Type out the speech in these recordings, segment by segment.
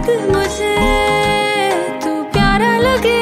वक्त मुझे तू प्यारा लगे,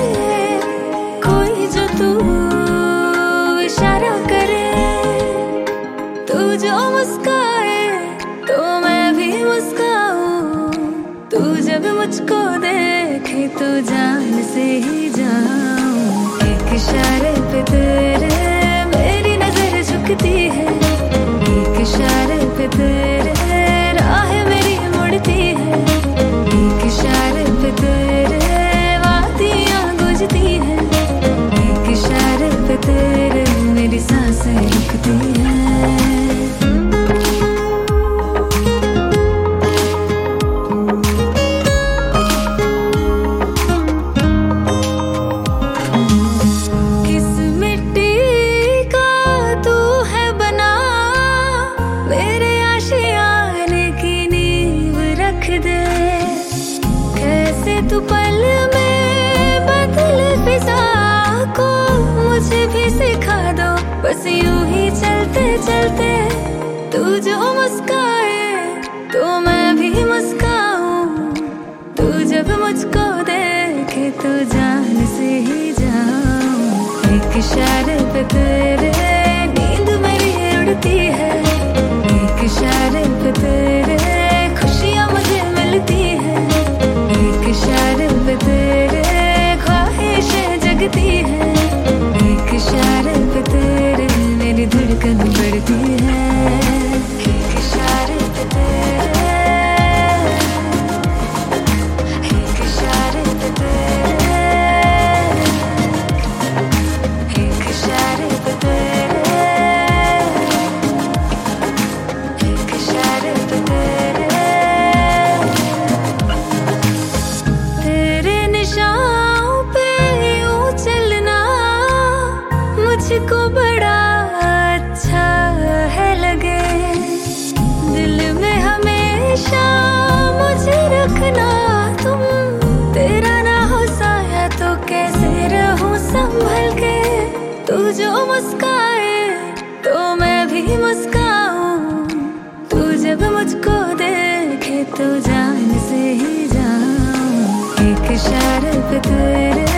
कोई जो तू इशारा करे, तू जो मुस्काए तो मैं भी मुस्काऊं, तू जब मुझको देखे तो जान से ही जाऊं। एक इशारे पे तेरे मेरी नजर झुकती है, एक इशारे पे तेरे राह मेरी मुड़ती है, एक इशारे पे तेरे वादियां गूंजती है, एक इशारे पे तेरे मेरी सांसें रुकती है। कैसे तू पल में बदले फिजा को, मुझे भी सिखा दो बस यूं ही चलते चलते। तू जो मुस्काए तो मैं भी मुस्काऊं, तू जब मुझको देखे तो जान से ही जाऊं। एक इशारे पे तेरे नींद मेरी उड़ती है, एक इशारे पे तेरे खुशियां मुझे मिलती है, एक इशारे पे तेरे ख्वाहिशें जगती है, एक इशारे पे तेरे मेरी धड़कन बढ़ती है, एक इशारे पे तेरे, एक इशारे पे तेरे, एक इशारे पे तेरे, एक इशारे पे तेरे। मुझको बड़ा अच्छा है लगे, दिल में हमेशा मुझे रखना तुम, तेरा ना हो साया तो कैसे रहूं संभल के। तू जो मुस्काए तो मैं भी मुस्काऊं, तू जब मुझको देखे तो जान से ही जाऊं। एक इशारे पे तेरे